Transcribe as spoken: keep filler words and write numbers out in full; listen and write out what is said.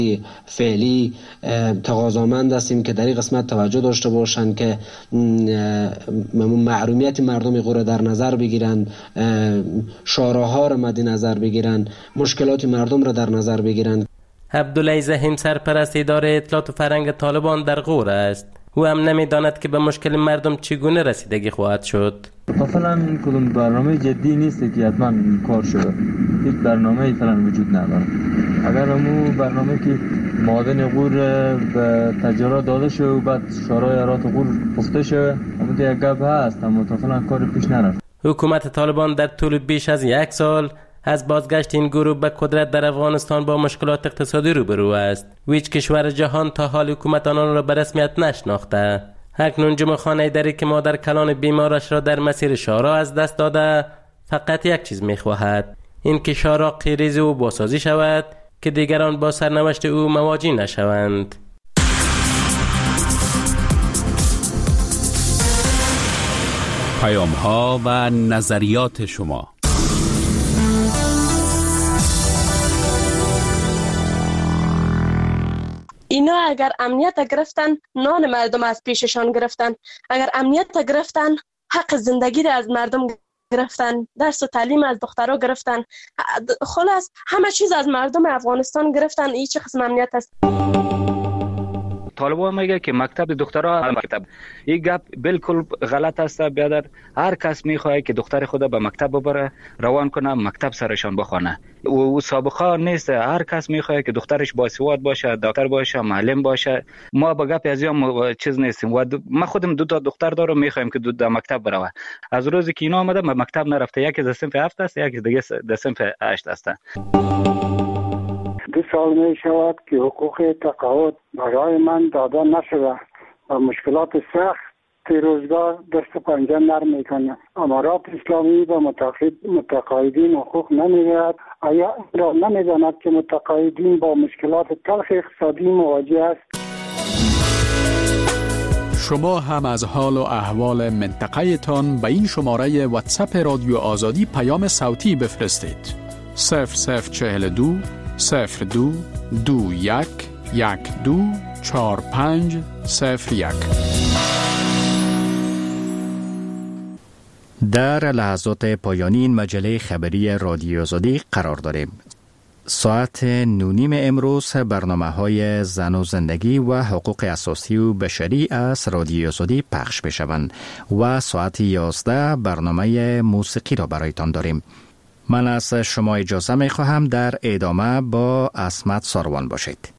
فعلی تقاضامند هستیم که در این قسمت توجه داشته باشند که محرومیت مردم قو را در نظر بگیرند، شاراها را مد نظر بگیرند، مشکلات مردم را در نظر بگیرند. عبدالله زحیم سرپرست اداره اطلاعات و فرهنگ طالبان در غور است. او هم نمیداند که به مشکل مردم چگونه رسیدگی خواهد شد. مثلا این کدوم برنامه جدی نیست که حتما کار شده. هیچ برنامه‌ای فعلا وجود نداره. اگر همون برنامه که معادن غور به تجارت داده شد و بعد شورای ارات غور گفته شد، همون یک گپ هست، اما تا فعلا کار پیش نرفت. حکومت طالبان در طول بیش از یک سال از بازگشت این گروه به قدرت در افغانستان با مشکلات اقتصادی روبرو است و هیچ کشور جهان تا حال حکومت آنان را به رسمیت نشناخته. اکنون جمعه‌خانه اداری که مادر کلان بیمارش را در مسیر شارع از دست داده فقط یک چیز می‌خواهد، این که شارع قیریز او بازسازی شود که دیگران با سرنوشت او مواجه نشوند. پیام‌ها و نظریات شما. اینا اگر امنیت گرفتن، نان مردم از پیششان گرفتن. اگر امنیت گرفتن، حق زندگی را از مردم گرفتن، درس و تعلیم از دخترها گرفتن، خلاص همه چیز از مردم افغانستان گرفتن. این چه قسم امنیت است؟ طالبان میگه که مکتب دخترها مکتب، این گپ بالکل غلط است. بیادر هر کس میخواد که دختر خود به مکتب ببره، روان کنه، مکتب سرشان بخونه. او سابقه نیست. هر کس میخواد که دخترش باسواد باشه، دکتر باشه، معلم باشه. ما به گپ از این چیز نیستیم. و ما خودم دو تا دختر دارم، میخوایم که دو تا مکتب بره. از روزی که اینا آمده ما مکتب نرفته، یکی از صنف هفت است، یکی دیگه از صنف هشت است. دو سال می شود که حقوق تقاعد برای من داده نشده و مشکلات سخت روزگار دست و پنجه نرم میکنه. امارات اسلامی و متقاعدین حقوق نمیدهد. آیا را نمیداند که متقاعدین با مشکلات تلخ اقتصادی مواجه است؟ شما هم از حال و احوال منطقه تان به این شماره واتساپ رادیو آزادی پیام صوتی بفرستید. صفر صفر چهل دو صفر دو دو یک یک دو چهار پنج صفر یک. در لحظات پایانی این مجله خبری رادیو آزادی قرار داریم. ساعت نونیم امروز برنامه های زن و زندگی و حقوق اساسی و بشری از رادیو آزادی پخش بشوند و ساعت یازده برنامه موسیقی را برایتان داریم. من از شما اجازه می خواهم در ادامه با عصمت ساروان باشید.